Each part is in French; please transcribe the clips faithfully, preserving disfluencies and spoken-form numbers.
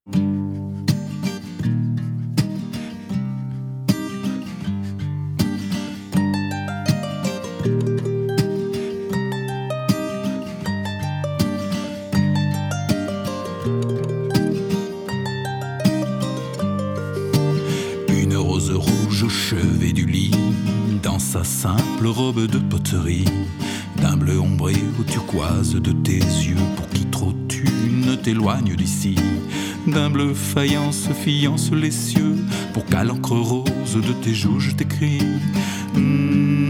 Une rose rouge au chevet du lit, dans sa simple robe de poterie, d'un bleu ombré au turquoise de tes yeux, pour qui trop tu ne t'éloignes d'ici, d'un bleu faïence fiance les cieux, pour qu'à l'encre rose de tes joues je t'écris mmh.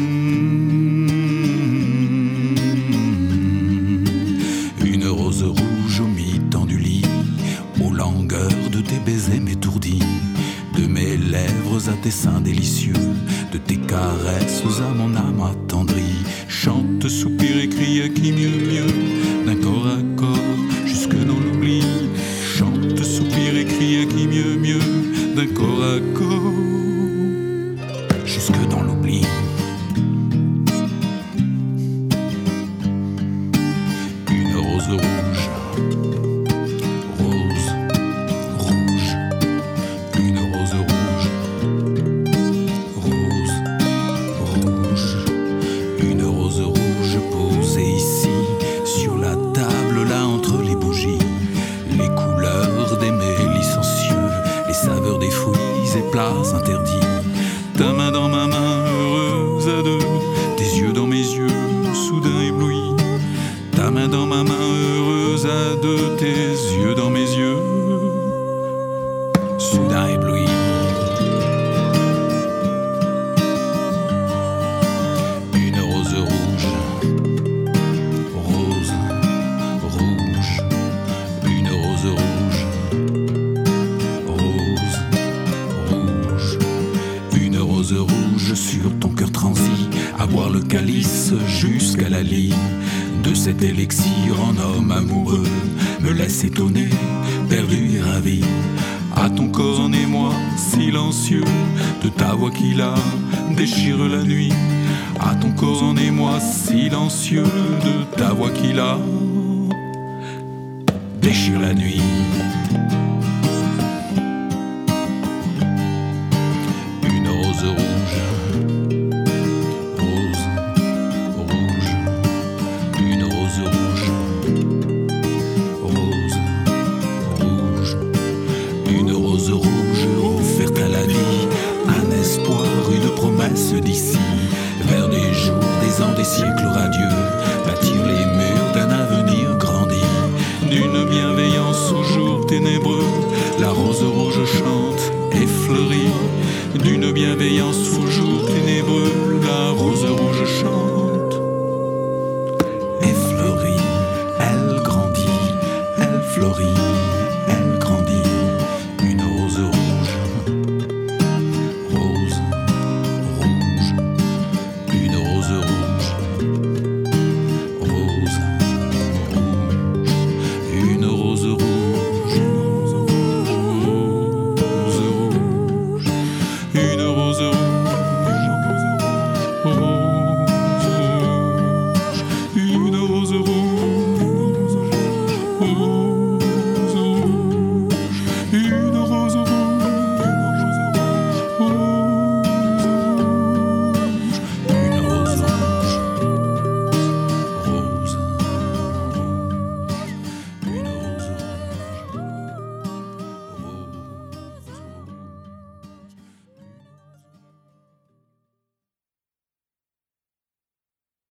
Une rose rouge au mi-temps du lit, aux langueurs de tes baisers m'étourdis, de mes lèvres à tes seins délicieux, de tes caresses à mon âme attendrie. Chante, soupire et crie à qui mieux mieux, d'un corps à corps jusque dans l'oubli. Chante, soupire et crie à qui mieux mieux, d'un corps à corps jusque dans l'oubli. Une rose rouge, rose, rouge, une rose rouge, rose, rouge, une rose rouge posée ici, sur la table là entre les bougies, les couleurs des mets licencieux, les saveurs des fruits et plats interdits. Ta main dans ma main, heureuse à deux, tes yeux dans mes yeux, soudain éblouis. Ta main dans ma main, heureuse à deux, tes yeux dans mes yeux, soudain éblouis. Une rose rouge, rose, rouge, une rose rouge, rose, rouge, une rose rouge sur ton cœur transi, à boire le calice jusqu'à la lie de cet élixir en homme amoureux, me laisse étonné, perdu et ravi, à ton corps en émoi silencieux, de ta voix qui là déchire la nuit, à ton corps en émoi silencieux, de ta voix qui là déchire la nuit. Une rose rouge, rose, rouge, une rose rouge, rose, rouge, une rose rouge offerte à la vie, un espoir, une promesse d'ici, vers des jours, des ans, des siècles radieux, bâtir les murs d'un avenir grandi, d'une bienveillance aux jours ténébreux, la rose rouge chante et fleurit, d'une bienveillance aux jours ténébreux, la rose rouge chante et fleurit, elle grandit, elle fleurit.